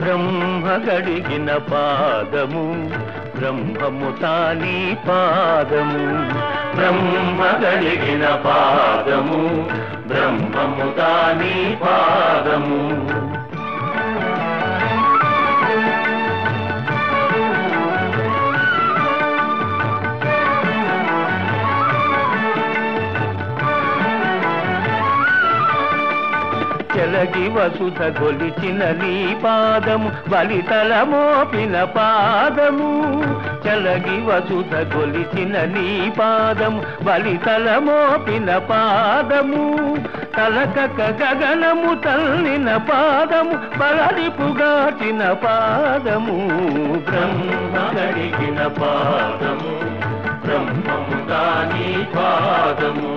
బ్రహ్మ గడిగిన పాదము బ్రహ్మము తాని పాదము బ్రహ్మ గడిగిన పాదము బ్రహ్మము తాని పాదము చెలగి వసుధ గొలిచిన నీ పాదము బలితల మోపిన పాదము చెలగి వసుధ గొలిచిన నీ పాదము బలితల మోపిన పాదము తలకక గగనము తల్లిన పాదము బలరిపుగాచిన పాదము బ్రహ్మ గడిగిన పాదము బ్రహ్మము కాని పాదము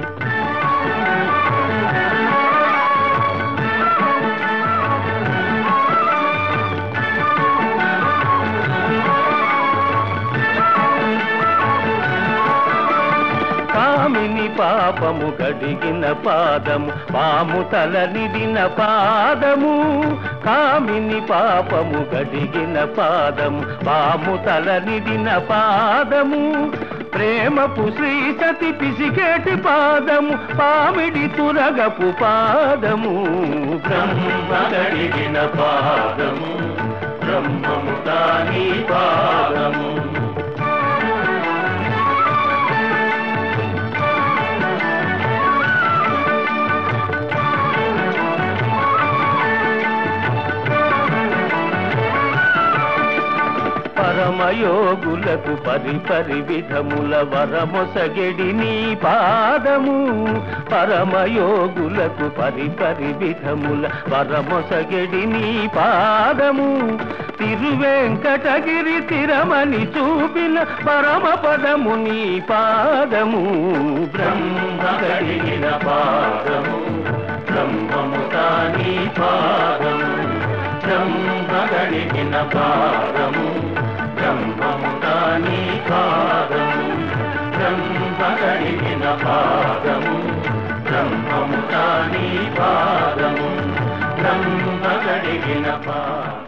కామిని పాపము గడిగిన పాదము పాము తల నిడిన పాదము కామిని పాపము గడిగిన పాదము పాము తల నిడిన పాదము ప్రేమపు శ్రీ సతి పిసికేటి పాదము పామిడి తురగపు పాదము బ్రహ్మ గడిగిన పాదము బ్రహ్మము తాని పాదము పరమయోగులకు పరిపరి విధముల వరమొసగెడి నీ పాదము పరమయోగులకు పరిపరి విధముల వరమొసగెడి నీ పాదము తిరువెంకటగిరి తిరమని చూపిన పరమ పదము నీ పాదము బ్రహ్మ గడిగిన పాదము బ్రహ్మము తాని పాదము బ్రహ్మ గడిగిన పాదము బ్రహ్మము తాని పాదము బ్రహ్మ గడిగిన పాదము బ్రహ్మము తాని పాదము బ్రహ్మ గడిగిన పాదము